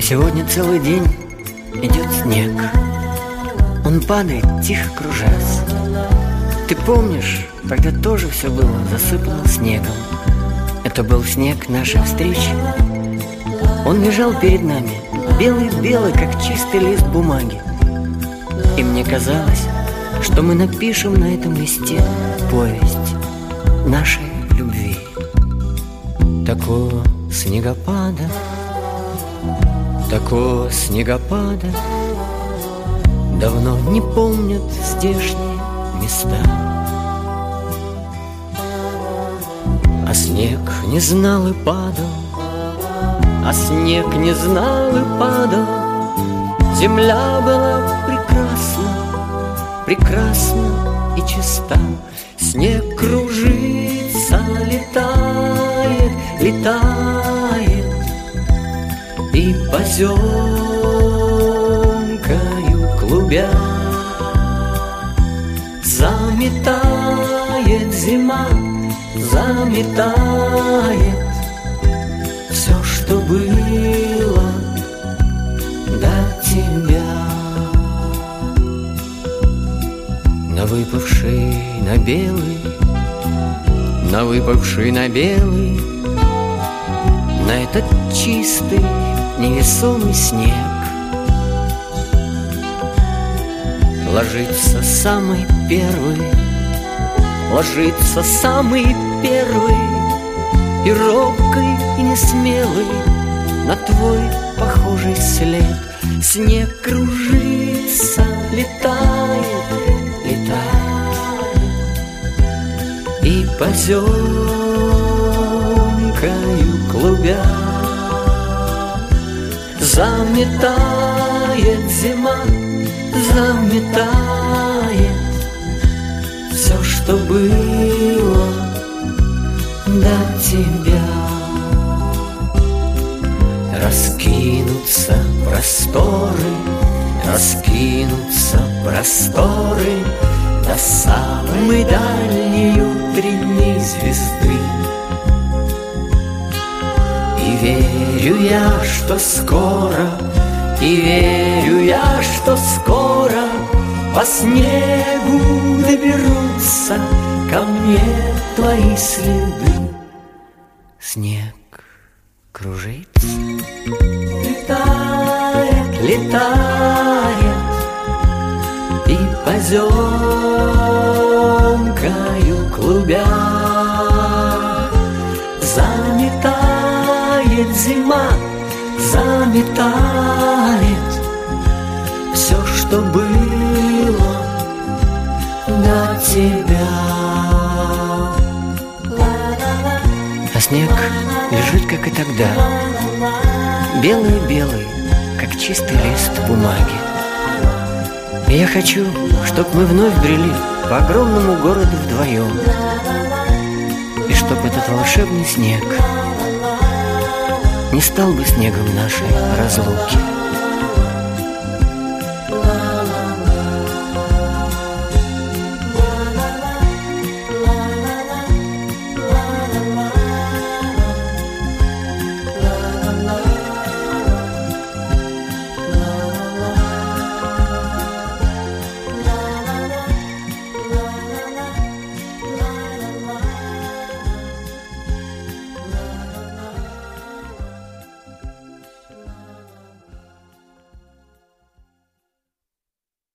Сегодня целый день идет снег. Он падает, тихо кружась. Ты помнишь, тогда тоже все было засыпано снегом. Это был снег нашей встречи. Он лежал перед нами, белый-белый, как чистый лист бумаги. И мне казалось, что мы напишем на этом листе повесть нашей любви. Такого снегопада давно не помнят здешние места. А снег не знал и падал, Земля была прекрасна и чиста. Снег кружится, летает и поземкою клубя заметает зима, заметает все, что было до тебя. На выпавший на белый, на этот чистый невесомый снег ложится самый первый и робкий, и несмелый на твой похожий след. Снег кружится, летает и поземкою клубя заметает зима, заметает все, что было до тебя. Раскинутся просторы до самой дальней утренней звезды. И верю я, что скоро по снегу доберутся ко мне твои следы. Снег кружится, летает и поземкою клубя заметает зима, заметает все, что было до тебя. А снег лежит, как и тогда, белый-белый, как чистый лист бумаги. И я хочу, чтоб мы вновь брели по огромному городу вдвоем, и чтоб этот волшебный снег не стал бы снегом нашей разлуки.